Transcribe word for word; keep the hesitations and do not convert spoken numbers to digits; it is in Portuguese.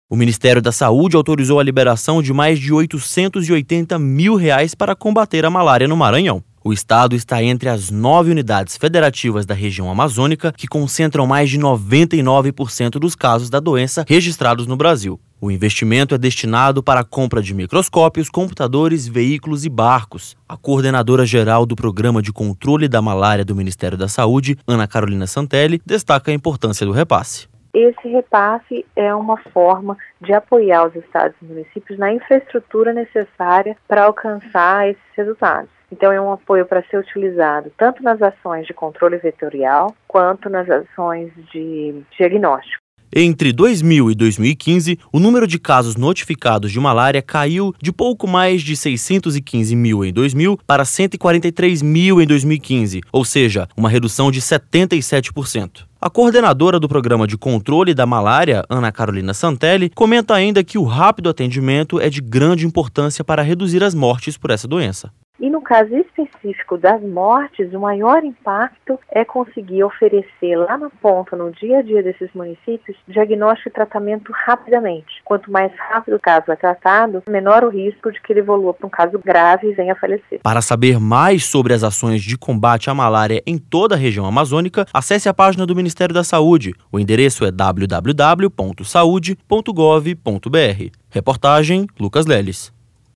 O Ministério da Saúde autorizou a liberação de mais de oitocentos e oitenta mil reais para combater a malária no Maranhão. O estado está entre as nove unidades federativas da região amazônica que concentram mais de noventa e nove por cento dos casos da doença registrados no Brasil. O investimento é destinado para a compra de microscópios, computadores, veículos e barcos. A coordenadora geral do Programa de Controle da Malária do Ministério da Saúde, Ana Carolina Santelli, destaca a importância do repasse. Esse repasse é uma forma de apoiar os estados e municípios na infraestrutura necessária para alcançar esses resultados. Então, é um apoio para ser utilizado tanto nas ações de controle vetorial quanto nas ações de diagnóstico. Entre dois mil e dois mil e quinze, o número de casos notificados de malária caiu de pouco mais de seiscentos e quinze mil em dois mil para cento e quarenta e três mil em dois mil e quinze, ou seja, uma redução de setenta e sete por cento. A coordenadora do Programa de Controle da Malária, Ana Carolina Santelli, comenta ainda que o rápido atendimento é de grande importância para reduzir as mortes por essa doença. E no caso específico das mortes, o maior impacto é conseguir oferecer lá na ponta, no dia a dia desses municípios, diagnóstico e tratamento rapidamente. Quanto mais rápido o caso é tratado, menor o risco de que ele evolua para um caso grave e venha a falecer. Para saber mais sobre as ações de combate à malária em toda a região amazônica, acesse a página do Ministério da Saúde. O endereço é w w w ponto saude ponto gov ponto b r. Reportagem Lucas Leles.